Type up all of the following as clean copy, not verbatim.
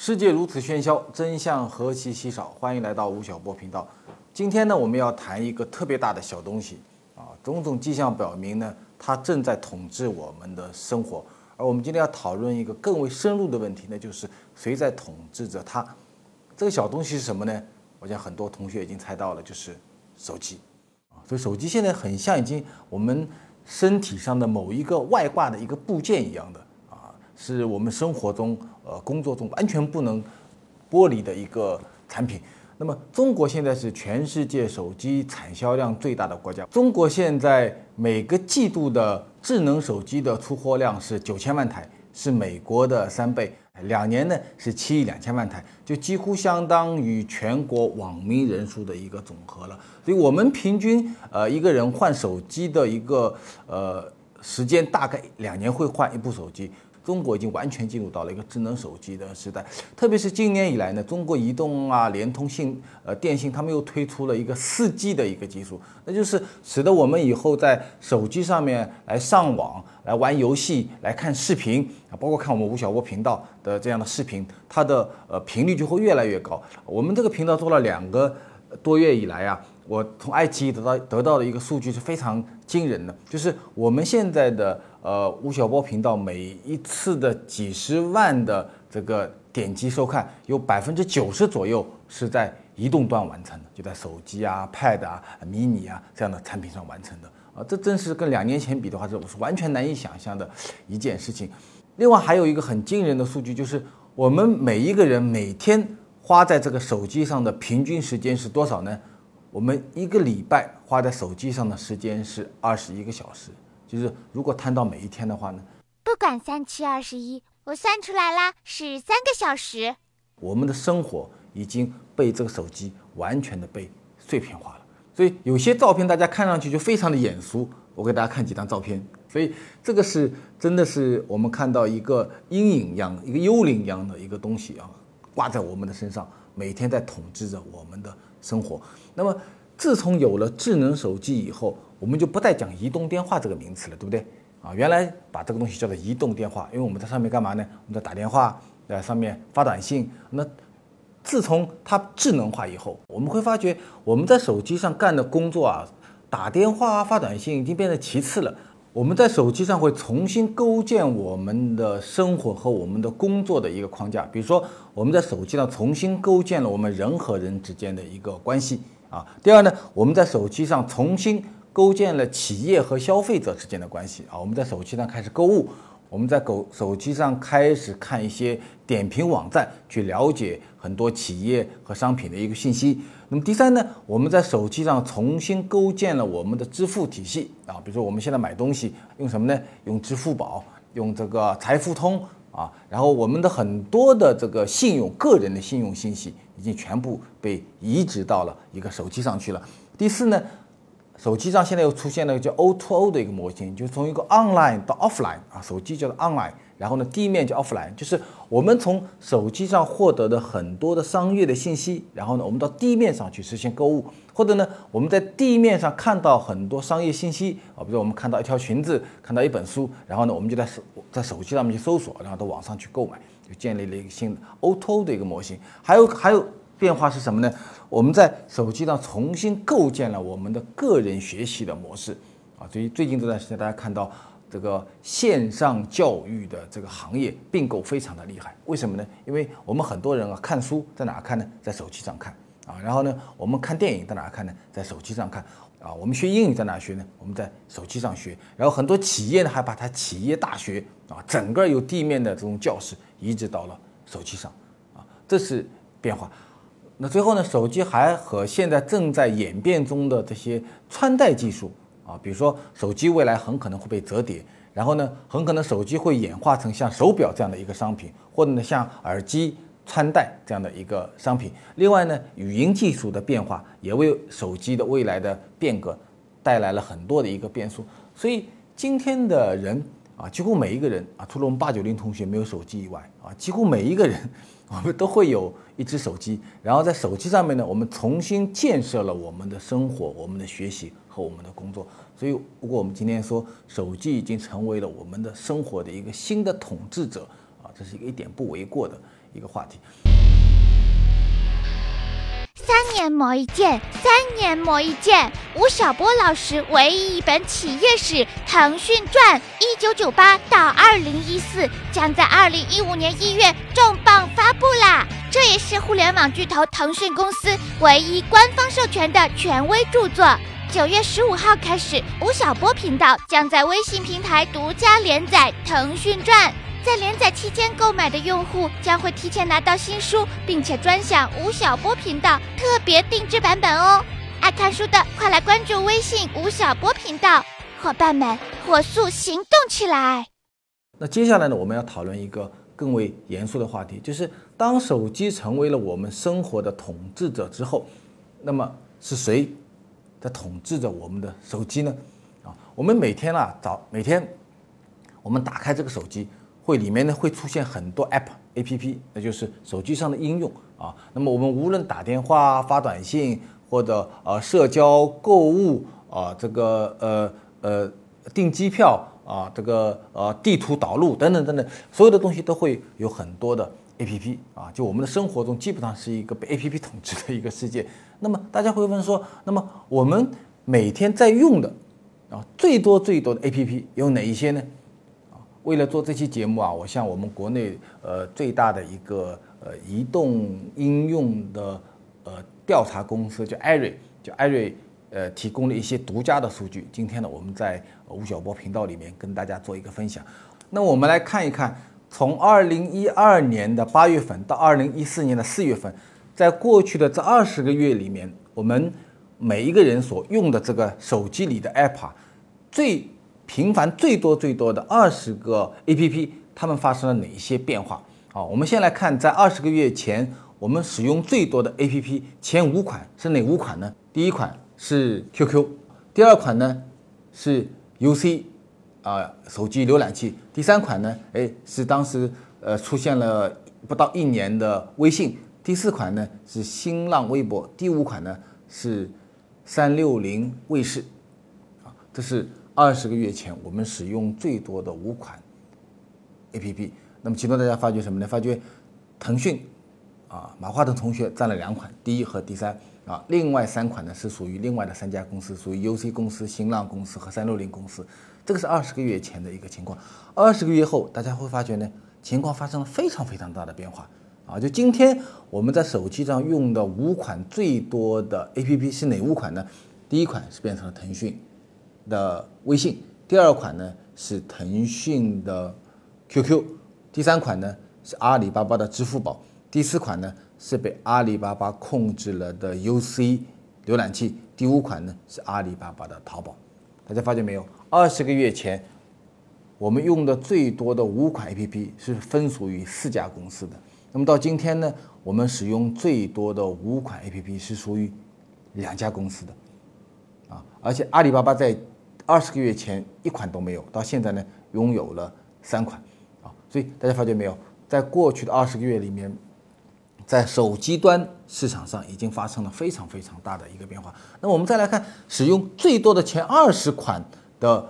世界如此喧嚣，真相何其稀少。欢迎来到吴晓波频道。今天呢，我们要谈一个特别大的小东西啊，种种迹象表明呢，它正在统治我们的生活。而我们今天要讨论一个更为深入的问题呢，就是谁在统治着它？这个小东西是什么呢？我想很多同学已经猜到了，就是手机啊。所以手机现在很像已经我们身体上的某一个外挂的一个部件一样的啊，是我们生活中工作中完全不能剥离的一个产品。那么中国现在是全世界手机产销量最大的国家，中国现在每个季度的智能手机的出货量是9000万台，是美国的3倍，2年呢是7亿2千万台，就几乎相当于全国网民人数的一个总和了。所以我们平均一个人换手机的一个时间大概2年会换一部手机。中国已经完全进入到了一个智能手机的时代，特别是今年以来呢，中国移动啊、联通电信，他们又推出了一个4G 的一个技术，那就是使得我们以后在手机上面来上网、来玩游戏、来看视频啊，包括看我们吴晓波频道的这样的视频，它的频率就会越来越高。我们这个频道做了2个多月以来啊，我从爱奇艺得到的一个数据是非常惊人的，就是我们现在的吴晓波频道每一次的几十万的这个点击收看，有90%左右是在移动端完成的，就在手机啊、Pad 啊、mini 啊这样的产品上完成的啊，这真是跟2年前比的话，这是完全难以想象的一件事情。另外还有一个很惊人的数据，就是我们每一个人每天花在这个手机上的平均时间是多少呢？我们1个礼拜花在手机上的时间是21个小时，就是如果摊到每一天的话呢， 不管3×7=21，我算出来啦，是3个小时。 我们的生活已经被这个手机完全的被碎片化了，所以有些照片大家看上去就非常的眼熟，我给大家看几张照片。所以这个是真的是我们看到一个阴影一样、一个幽灵一样的一个东西啊，挂在我们的身上，每天在统治着我们的生活。那么自从有了智能手机以后，我们就不再讲移动电话这个名词了，对不对啊？原来把这个东西叫做移动电话，因为我们在上面干嘛呢？我们在打电话，在上面发短信。那自从它智能化以后，我们会发觉我们在手机上干的工作啊，打电话啊、发短信已经变成其次了。我们在手机上会重新构建我们的生活和我们的工作的一个框架，比如说我们在手机上重新构建了我们人和人之间的一个关系啊。第二呢，我们在手机上重新构建了企业和消费者之间的关系啊。我们在手机上开始购物，我们在手机上开始看一些点评网站，去了解很多企业和商品的一个信息。那么第三呢，我们在手机上重新构建了我们的支付体系啊，比如说我们现在买东西用什么呢？用支付宝，用这个财付通啊，然后我们的很多的这个个人的信用信息已经全部被移植到了一个手机上去了。第四呢，手机上现在又出现了叫 O2O 的一个模型，就是从一个 online 到 offline 啊，手机叫做 online， 然后呢地面叫 offline， 就是我们从手机上获得的很多的商业的信息，然后呢我们到地面上去实现购物，或者呢我们在地面上看到很多商业信息啊，比如说我们看到一条裙子，看到一本书，然后呢我们就在手机上面去搜索，然后到网上去购买，就建立了一个新的 O2O 的一个模型。还有变化是什么呢？我们在手机上重新构建了我们的个人学习的模式啊，所以最近这段时间大家看到这个线上教育的这个行业并购非常的厉害。为什么呢？因为我们很多人啊看书在哪看呢？在手机上看啊。然后呢，我们看电影在哪看呢？在手机上看啊。我们学英语在哪学呢？我们在手机上学。然后很多企业呢还把它企业大学啊，整个由地面的这种教室移植到了手机上啊，这是变化。那最后呢，手机还和现在正在演变中的这些穿戴技术啊，比如说手机未来很可能会被折叠，然后呢，很可能手机会演化成像手表这样的一个商品，或者呢像耳机穿戴这样的一个商品。另外呢，语音技术的变化也为手机的未来的变革带来了很多的一个变数。所以今天的人啊，几乎每一个人啊，除了我们890同学没有手机以外啊，几乎每一个人我们都会有一只手机，然后在手机上面呢，我们重新建设了我们的生活、我们的学习和我们的工作。所以，如果我们今天说手机已经成为了我们的生活的一个新的统治者啊，这是一点不为过的。 一个话题。 3年磨一剑，3年磨一剑。吴晓波老师唯一一本企业史《腾讯传》，1998到2014，将在2015年1月重磅发布啦！这也是互联网巨头腾讯公司唯一官方授权的权威著作。9月15号开始，吴晓波频道将在微信平台独家连载《腾讯传》。在连载期间购买的用户将会提前拿到新书，并且专享吴晓波频道特别定制版本哦。爱看书的快来关注微信吴晓波频道，伙伴们火速行动起来。 那接下来呢，我们要讨论一个更为严肃的话题，就是当手机成为了我们生活的统治者之后，那么是谁在统治着我们的手机呢？我们每天我们打开这个手机，里面呢会出现很多 APP， 那就是手机上的应用啊。那么我们无论打电话、发短信，或者社交、购物啊，订机票啊，地图导路等等等等，所有的东西都会有很多的 APP 啊。就我们的生活中基本上是一个被 APP 统治的一个世界。那么大家会问说，那么我们每天在用的最多的 APP 有哪一些呢？为了做这期节目我向我们国内最大的一个移动应用的调查公司叫艾瑞提供了一些独家的数据。今天呢，我们在吴晓波频道里面跟大家做一个分享。那我们来看一看，从2012年的8月份到2014年的4月份，在过去的这20个月里面，我们每一个人所用的这个手机里的 App 最频繁最多的20个 APP， 它们发生了哪一些变化？我们先来看，在20个月前，我们使用最多的 APP 前5款是哪5款呢？第一款是 QQ， 第二款呢是 UC 手机浏览器，第三款呢是当时出现了不到1年的微信，第四款呢是新浪微博，第5款呢是360卫视。这是20个月前我们使用最多的5款 APP。 那么其中大家发觉什么呢？发觉腾讯马化腾同学占了2款，第1和第3另外3款呢是属于另外的3家公司，属于 UC 公司、新浪公司和360公司。这个是20个月前的一个情况。20个月后，大家会发觉呢，情况发生了非常非常大的变化就今天我们在手机上用的5款最多的 APP 是哪5款呢？第一款是变成了腾讯的微信，第二款呢是腾讯的 QQ， 第三款呢是阿里巴巴的支付宝，第四款呢是被阿里巴巴控制了的 UC 浏览器，第5款呢是阿里巴巴的淘宝。大家发现没有？20个月前我们用的最多的5款 APP 是分属于4家公司的，那么到今天呢，我们使用最多的5款 APP 是属于2家公司的而且阿里巴巴在20个月前1款都没有，到现在呢拥有了3款所以大家发觉没有，在过去的20个月里面，在手机端市场上已经发生了非常非常大的一个变化。那我们再来看使用最多的前20款的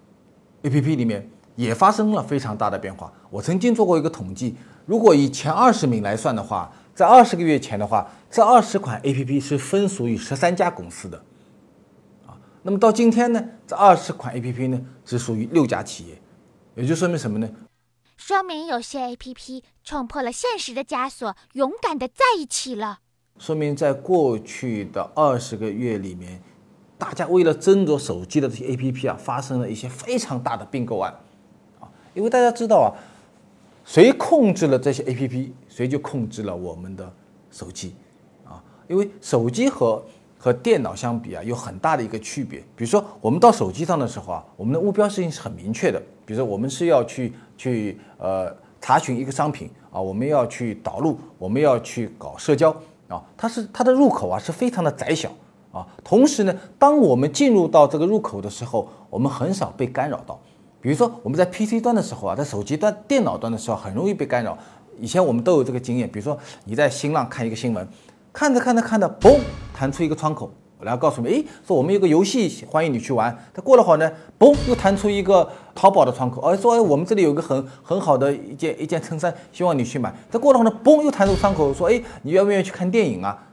APP 里面也发生了非常大的变化。我曾经做过一个统计，如果以前20名来算的话，在20个月前的话，这20款 APP 是分属于13家公司的那么到今天呢，这20款 APP 呢只属于6家企业，也就说明什么呢？ 说明有些 APP 冲破了现实的枷锁，勇敢的在一起了。 说明在过去的20个月里面，大家为了争夺手机的这些 APP 发生了一些非常大的并购案因为大家知道谁控制了这些 APP， 谁就控制了我们的手机因为手机和电脑相比有很大的一个区别。比如说我们到手机上的时候我们的目标事情是很明确的，比如说我们是要去查询一个商品我们要去导入，我们要去搞社交它的入口是非常的窄小同时呢，当我们进入到这个入口的时候，我们很少被干扰到。比如说我们在 PC 端的时候在手机端、电脑端的时候很容易被干扰。以前我们都有这个经验，比如说你在新浪看一个新闻，看着，嘣，弹出一个窗口， 然后告诉你，诶，说我们有个游戏欢迎你去玩。他过了会儿呢，嘣，又弹出一个淘宝的窗口，说我们这里有个很好的一件衬衫，希望你去买。再过了会儿呢，嘣，又弹出窗口说，诶，你愿不愿意去看电影啊？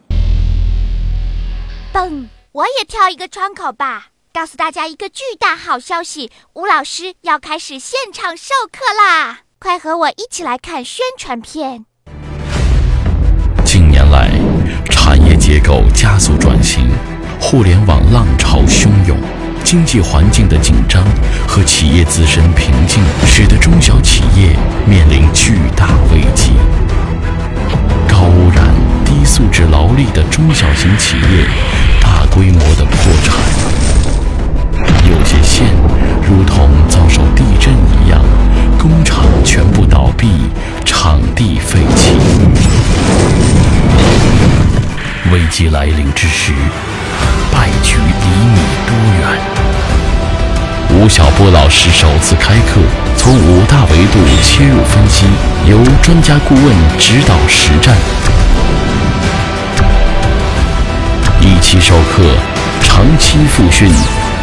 嘣，我也挑一个窗口吧。告诉大家一个巨大好消息，吴老师要开始现场授课啦！快和我一起来看宣传片。 近年来，产业结构加速转型，互联网浪潮汹涌，经济环境的紧张和企业自身瓶颈，使得中小企业面临巨大危机。高污染、低素质劳力的中小型企业大规模的破产。有些县如同遭受地震一样，工厂全部倒闭，场地废弃。危机来临之时，败局离你多远？吴晓波老师首次开课，从5大维度切入分析，由专家顾问指导实战。一期授课，长期复训。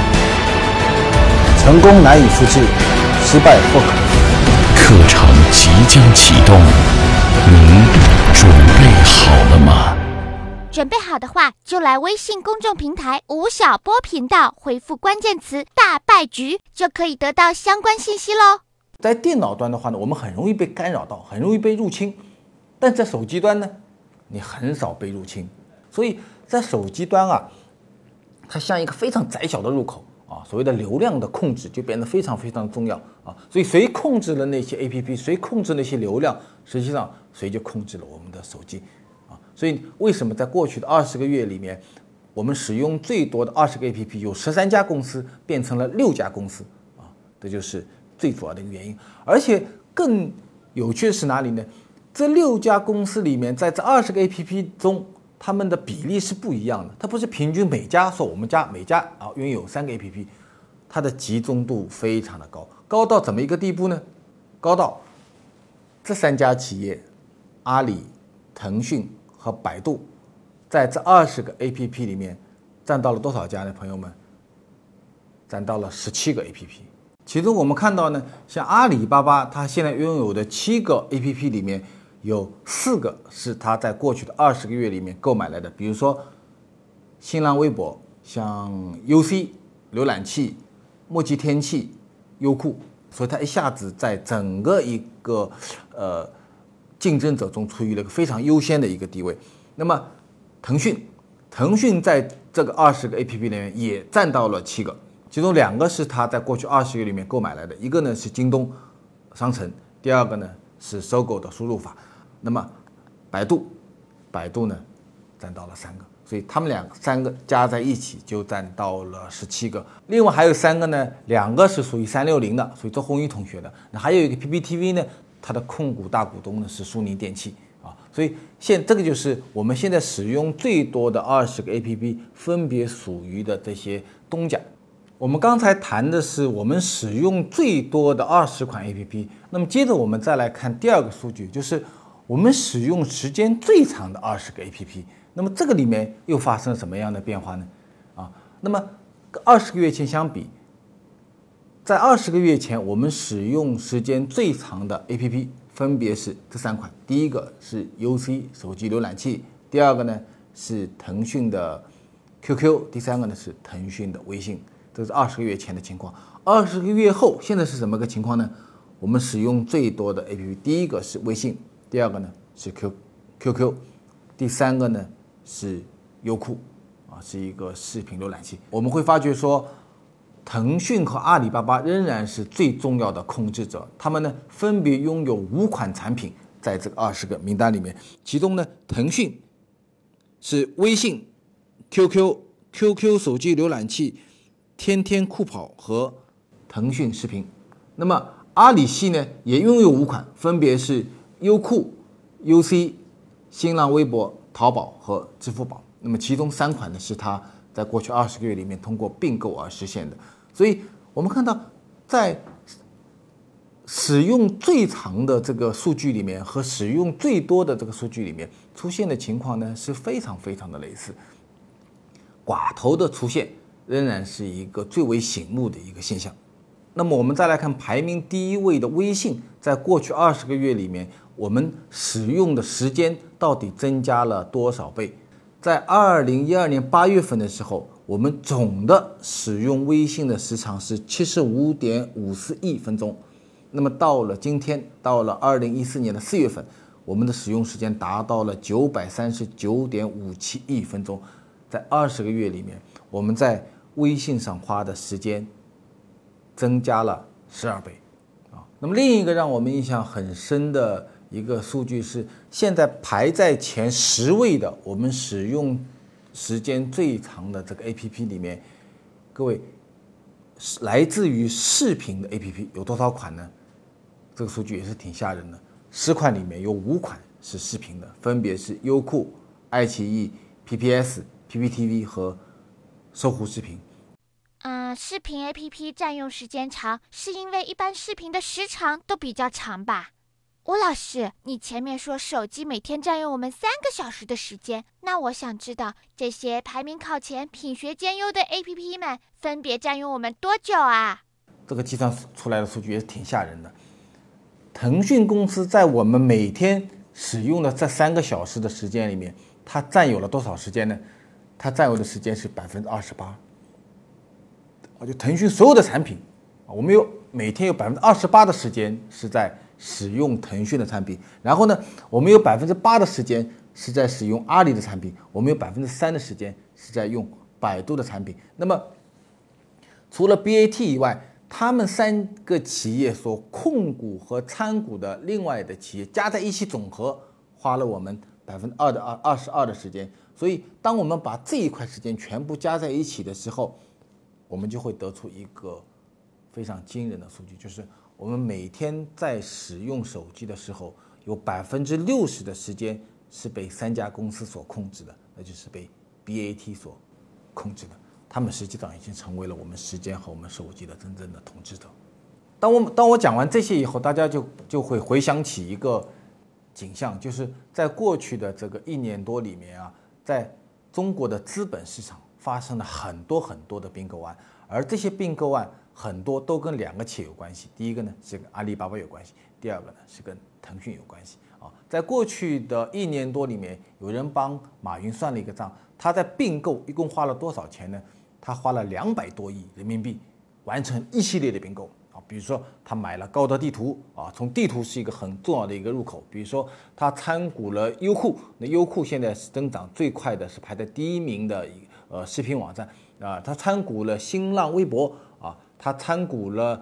成功难以复制，失败不可。 课程即将启动，您准备好了吗？ 准备好的话，就来微信公众平台吴晓波频道，回复关键词“大败局”，就可以得到相关信息咯。 在电脑端的话呢，我们很容易被干扰到，很容易被入侵；但在手机端呢，你很少被入侵。所以在手机端啊，它像一个非常窄小的入口啊，所谓的流量的控制就变得非常非常重要啊。所以谁控制了那些 APP， 谁控制那些流量，实际上谁就控制了我们的手机啊。所以为什么在过去的20个月里面，我们使用最多的20个 APP 有13家公司变成了6家公司啊，这就是最主要的一个原因。而且更有趣的是哪里呢？这6家公司里面，在这20个 APP 中，他们的比例是不一样的。它不是平均每家说我们家每家啊拥有3个 APP， 它的集中度非常的高，高到怎么一个地步呢？高到这3家企业，阿里、腾讯和百度，在这20个 APP 里面占到了多少家呢？朋友们，占到了17个 APP。其中我们看到呢，像阿里巴巴，它现在拥有的7个 APP 里面，有4个是它在过去的20个月里面购买来的，比如说新浪微博、像 UC 浏览器、墨迹天气、优酷，所以它一下子在整个一个竞争者中处于了一个非常优先的一个地位。那么腾讯在这个20个 APP 里面也占到了7个，其中2个是它在过去20个月里面购买来的，一个呢是京东商城，第2个呢是搜狗的输入法。那么百度呢占到了3个，所以他们3个加在一起就占到了17个。另外还有3个呢，2个是属于360的，属于周鸿祎同学的。那还有一个 PPTV 呢，它的控股大股东呢是苏宁电器啊。所以这个就是我们现在使用最多的20个 APP 分别属于的这些东家。我们刚才谈的是我们使用最多的20款 APP， 那么接着我们再来看第2个数据，就是我们使用时间最长的20个 APP， 那么这个里面又发生了什么样的变化呢？那么20个月前相比，在20个月前我们使用时间最长的 APP 分别是这3款，第一个是 UC 手机浏览器，第2个呢是腾讯的 QQ， 第3个呢是腾讯的微信，这是20个月前的情况。20个月后现在是什么个情况呢？我们使用最多的 APP， 第一个是微信，第2个呢是 QQ， 第3个呢是优酷是一个视频浏览器。我们会发觉说，腾讯和阿里巴巴仍然是最重要的控制者，他们呢分别拥有5款产品在这个20个名单里面，其中呢腾讯是微信、QQ 手机浏览器、天天酷跑和腾讯视频。那么阿里系呢也拥有5款，分别是优酷、UC、新浪微博、淘宝和支付宝。那么其中3款呢是它在过去20个月里面通过并购而实现的。所以我们看到，在使用最长的这个数据里面和使用最多的这个数据里面出现的情况呢是非常非常的类似。 寡头的出现仍然是一个最为醒目的一个现象。那么我们再来看排名第一位的微信，在过去20个月里面，我们使用的时间到底增加了多少倍？在2012年8月份的时候，我们总的使用微信的时长是 75.54亿分钟。那么到了今天，到了2014年的4月份，我们的使用时间达到了 939.57亿分钟。在20个月里面，我们在微信上花的时间增加了12倍。那么另一个让我们印象很深的一个数据是，现在排在前10位的我们使用时间最长的这个 APP 里面，各位来自于视频的 APP 有多少款呢？这个数据也是挺吓人的，10款里面有5款是视频的，分别是优酷、爱奇艺、PPS、PPTV 和搜狐视频。 视频 APP 占用时间长，是因为一般视频的时长都比较长吧？吴老师，你前面说手机每天占用我们3个小时的时间，那我想知道这些排名靠前、品学兼优的 APP 们分别占用我们多久啊？ 这个计算出来的数据也是挺吓人的。腾讯公司在我们每天使用的这3个小时的时间里面，它占有了多少时间呢？它占有的时间是28%。就腾讯所有的产品，我们每天有28%的时间是在使用腾讯的产品，然后呢，我们有8%的时间是在使用阿里的产品，我们有3%的时间是在用百度的产品。那么除了 BAT 以外，他们3个企业所控股和参股的另外的企业加在一起总和花了我们22%的时间。所以当我们把这一块时间全部加在一起的时候，我们就会得出一个非常惊人的数据，就是我们每天在使用手机的时候，有60%的时间是被3家公司所控制的，那就是被 BAT 所控制的。他们实际上已经成为了我们时间和我们手机的真正的统治者。当我讲完这些以后，大家就会回想起一个景象，就是在过去的这个1年多里面啊，在中国的资本市场发生了很多的并购案，而这些并购案很多都跟2个企业有关系。第一个呢是跟阿里巴巴有关系，第二个呢是跟腾讯有关系。在过去的1年多里面，有人帮马云算了一个账，他在并购一共花了多少钱呢？他花了200多亿人民币完成一系列的并购。比如说他买了高德地图从地图是一个很重要的一个入口。比如说他参股了优酷，那优酷现在是增长最快的，是排在第1名的视频网站他参股了新浪微博他参股了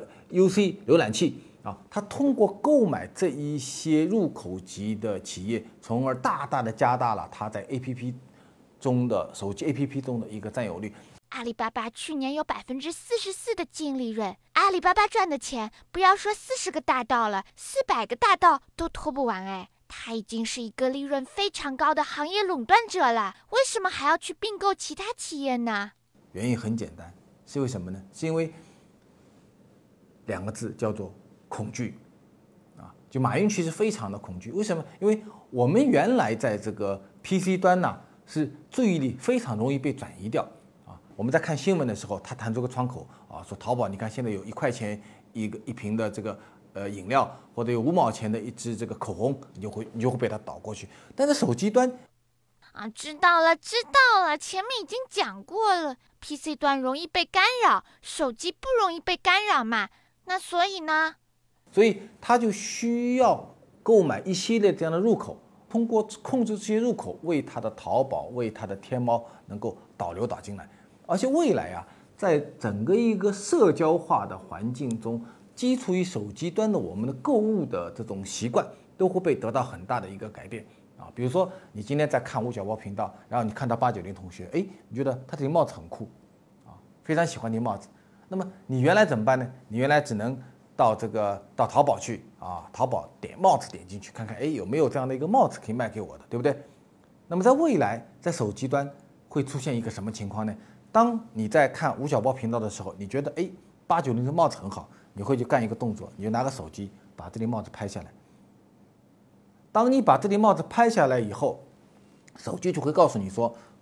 UC 浏览器他通过购买这一些入口级的企业，从而大大的加大了他在 APP 中的手机 APP 中的一个占有率。 阿里巴巴去年有44%的净利润，阿里巴巴赚的钱不要说40个大道了，400个大道都拖不完哎。它已经是一个利润非常高的行业垄断者了，为什么还要去并购其他企业呢？ 原因很简单，是为什么呢？是因为2个字叫做恐惧就马云其实非常的恐惧。为什么？因为我们原来在这个 PC 端是注意力非常容易被转移掉我们在看新闻的时候，他弹出个窗口说淘宝，你看现在有1块钱一瓶的这个饮料，或者有5毛钱的一支这个口红，你就会被他导过去。但是手机端知道了，前面已经讲过了 ，PC 端容易被干扰，手机不容易被干扰嘛。那所以呢？ 所以他就需要购买一系列这样的入口，通过控制这些入口，为他的淘宝、为他的天猫能够导进来。而且未来在整个一个社交化的环境中，基础于手机端的我们的购物的这种习惯都会被得到很大的一个改变比如说你今天在看吴晓波频道，然后你看到890同学，你觉得他这顶帽子很酷非常喜欢这顶帽子。那么你原来怎么办呢？你原来只能到淘宝去淘宝帽子点进去看看，有没有这样的一个帽子可以卖给我的，对不对？那么在未来，在手机端会出现一个什么情况呢？当你在看吴晓波频道的时候，你觉得890的帽子很好，你会去干一个动作，你就拿个手机把这顶帽子拍下来。当你把这顶帽子拍下来以后，手机就会告诉你说，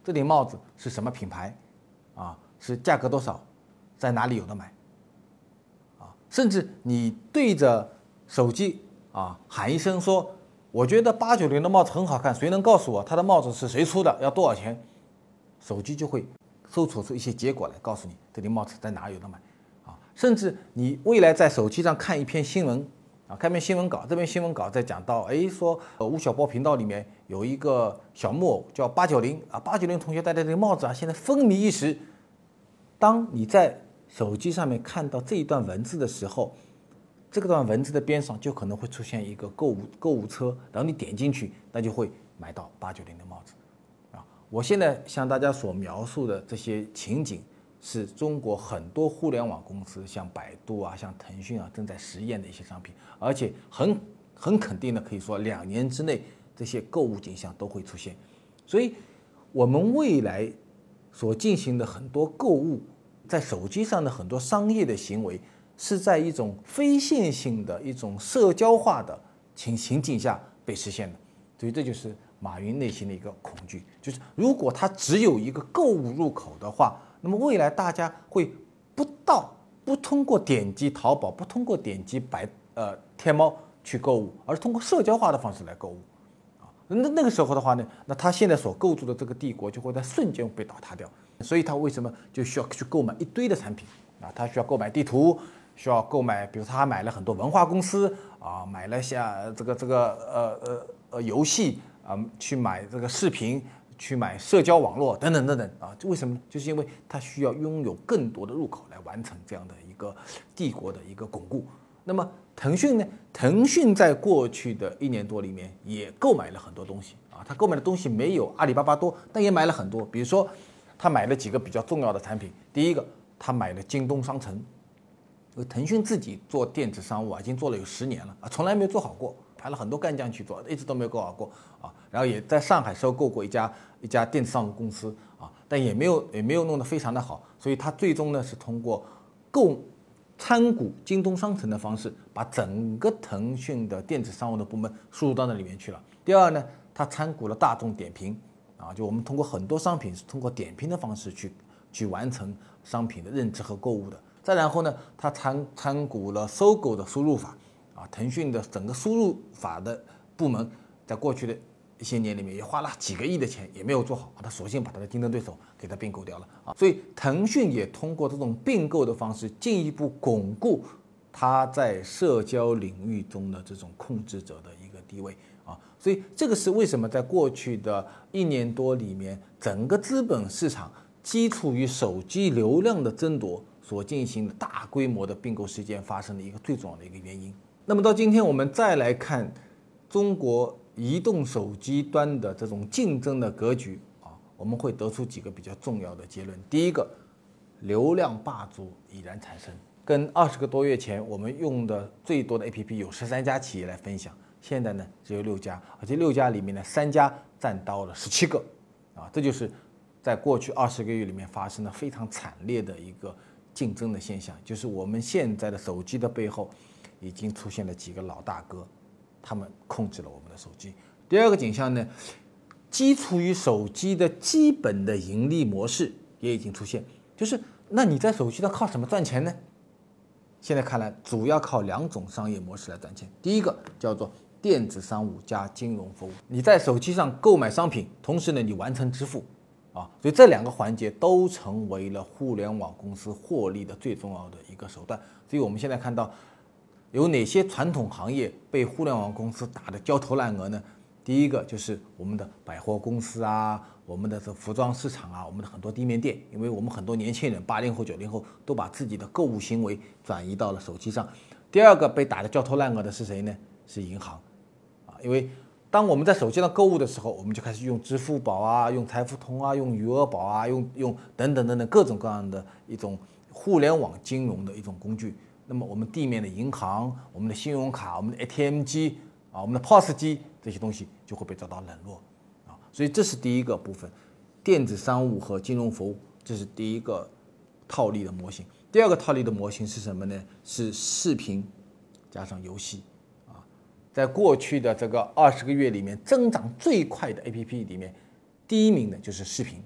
这顶帽子是什么品牌啊，是价格多少，在哪里有的买啊，甚至你对着手机啊喊一声说，我觉得890的帽子很好看，谁能告诉我它的帽子是谁出的，要多少钱？手机就会搜索出一些结果来，告诉你这顶帽子在哪有的买啊。甚至你未来在手机上看一篇新闻啊，看篇新闻稿，这篇新闻稿在讲到，说吴晓波频道里面有一个小木偶叫890啊，890同学戴的这个帽子啊，现在风靡一时。当你在手机上面看到这一段文字的时候，这个段文字的边上就可能会出现一个购物车，然后你点进去，那就会买到890的帽子啊。我现在向大家所描述的这些情景，是中国很多互联网公司，像百度啊、像腾讯啊，正在实验的一些商品，而且很肯定的可以说，2年之内这些购物景象都会出现。所以，我们未来所进行的很多购物，在手机上的很多商业的行为，是在一种非线性的一种社交化的情境下被实现的。所以这就是马云内心的一个恐惧，就是如果他只有一个购物入口的话，那么未来大家会不通过点击淘宝，不通过点击天猫去购物，而是通过社交化的方式来购物啊。那个时候的话呢，那他现在所构筑的这个帝国就会在瞬间被倒塌掉。所以他为什么就需要去购买一堆的产品啊？他需要购买地图，需要购买，比如他还买了很多文化公司啊，买了像游戏啊，去买这个视频，去买社交网络等等等等啊。为什么？就是因为他需要拥有更多的入口来完成这样的一个帝国的一个巩固。那么腾讯呢？腾讯在过去的1年多里面也购买了很多东西啊，他购买的东西没有阿里巴巴多，但也买了很多。比如说，他买了几个比较重要的产品。第一个，他买了京东商城。因为腾讯自己做电子商务啊，已经做了有10年了啊，从来没有做好过，派了很多干将去做，一直都没有做好过啊。然后也在上海收购过一家电子商务公司啊，但也没有弄得非常的好，所以他最终呢是通过参股京东商城的方式，把整个腾讯的电子商务的部门输入到那里面去了。第二呢，他参股了大众点评啊，就我们通过很多商品是通过点评的方式去完成商品的认知和购物的。再然后呢，他参股了搜狗的输入法啊，腾讯的整个输入法的部门，在过去的一些年里面也花了几个亿的钱，也没有做好，他索性把他的竞争对手给他并购掉了啊。所以腾讯也通过这种并购的方式，进一步巩固他在社交领域中的这种控制者的一个地位啊。所以这个是为什么在过去的1年多里面，整个资本市场基础于手机流量的争夺所进行的大规模的并购事件发生的一个最重要的一个原因。那么到今天我们再来看中国移动手机端的这种竞争的格局啊，我们会得出几个比较重要的结论。第一个，流量霸主已然产生，跟20个多月前我们用的最多的 APP 有13家企业来分享，现在呢只有6家，而且6家里面呢3家占到了17个啊，这就是在过去20个月里面发生了非常惨烈的一个竞争的现象，就是我们现在的手机的背后已经出现了几个老大哥，他们控制了我们的手机。第二个景象呢，基础于手机的基本的盈利模式也已经出现，就是那你在手机上靠什么赚钱呢？现在看来主要靠2种商业模式来赚钱。第一个叫做电子商务加金融服务，你在手机上购买商品，同时呢你完成支付啊，所以这2个环节都成为了互联网公司获利的最重要的一个手段。所以我们现在看到有哪些传统行业被互联网公司打得焦头烂额呢？第一个就是我们的百货公司啊，我们的服装市场啊，我们的很多地面店，因为我们很多年轻人80后、90后都把自己的购物行为转移到了手机上。第二个被打得焦头烂额的是谁呢？是银行啊，因为当我们在手机上购物的时候，我们就开始用支付宝啊，用财付通啊，用余额宝啊，用等等等等各种各样的一种互联网金融的一种工具。那么我们地面的银行、我们的信用卡、我们的 ATM 机啊、我们的 POS 机这些东西就会被遭到冷落啊。所以这是第一个部分，电子商务和金融服务，这是第一个套利的模型。第二个套利的模型是什么呢？是视频加上游戏。在过去的这个20个月里面，增长最快的 APP 里面，第一名的就是视频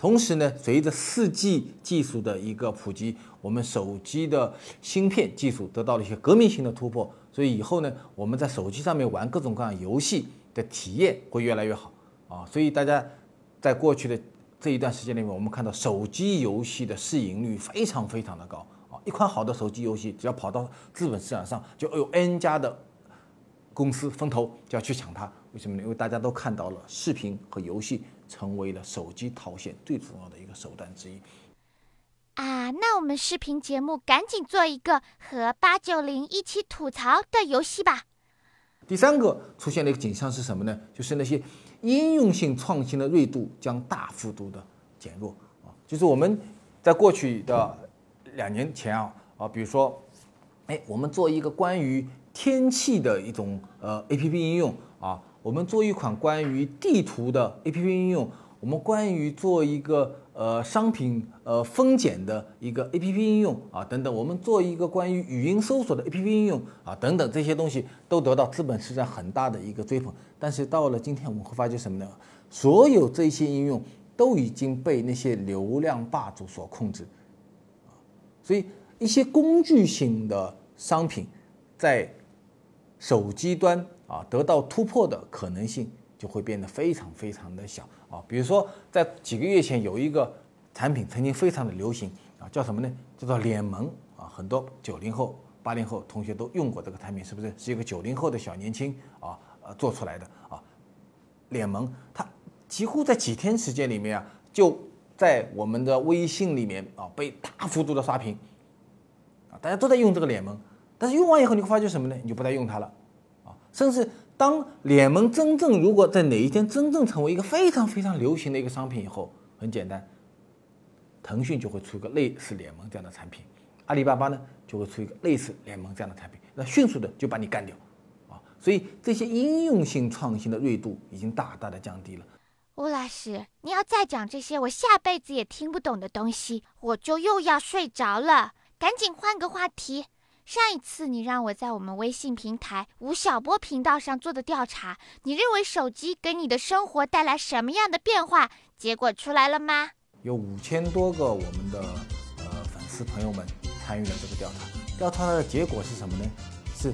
同时呢，随着4G 技术的一个普及，我们手机的芯片技术得到了一些革命性的突破，所以以后呢，我们在手机上面玩各种各样游戏的体验会越来越好啊。所以大家在过去的这一段时间里面，我们看到手机游戏的市盈率非常非常的高啊。一款好的手机游戏，只要跑到资本市场上，就有 N 家的公司风投就要去抢它。为什么呢？因为大家都看到了视频和游戏成为了手机套现最重要的一个手段之一。 那我们视频节目赶紧做一个和890一起吐槽的游戏吧。 第3个出现的一个景象是什么呢？就是那些应用性创新的锐度将大幅度的减弱啊。就是我们在过去的2年前比如说，我们做一个关于天气的一种APP 应用啊，我们做一款关于地图的 APP 应用，我们关于做一个商品分拣的一个 APP 应用啊等等，我们做一个关于语音搜索的 APP 应用啊等等，这些东西都得到资本市场很大的一个追捧。但是到了今天，我们会发觉什么呢？所有这些应用都已经被那些流量霸主所控制，所以一些工具型的商品在手机端得到突破的可能性就会变得非常非常的小啊。比如说，在几个月前有一个产品曾经非常的流行叫什么呢？叫做脸萌啊，很多90后、80后同学都用过这个产品，是不是？是一个90后的小年轻做出来的脸萌，它几乎在几天时间里面就在我们的微信里面被大幅度的刷屏大家都在用这个脸萌。但是用完以后你会发觉什么呢？你就不再用它了甚至当脸萌如果在哪一天真正成为一个非常非常流行的一个商品以后，很简单，腾讯就会出一个类似脸萌这样的产品，阿里巴巴呢就会出一个类似脸萌这样的产品，那迅速的就把你干掉所以这些应用性创新的锐度已经大大的降低了。 吴老师，你要再讲这些我下辈子也听不懂的东西，我就又要睡着了。赶紧换个话题。上一次你让我在我们微信平台吴晓波频道上做的调查，你认为手机给你的生活带来什么样的变化？结果出来了吗？ 有5000多个我们的粉丝朋友们参与了这个调查。调查的结果是什么呢？是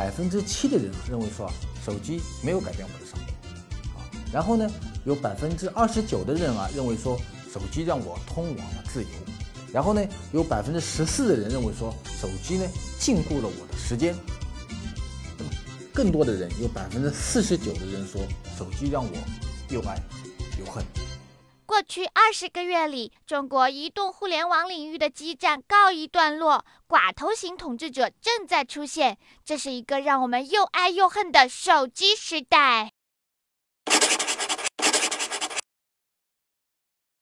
7%的人认为说手机没有改变我的生活然后呢，有29%的人认为说手机让我通往了自由。然后呢，有14%的人认为说手机呢禁锢了我的时间。那么更多的人，有49%的人说手机让我又爱又恨。 过去20个月里，中国移动互联网领域的激战告一段落，寡头型统治者正在出现，这是一个让我们又爱又恨的手机时代。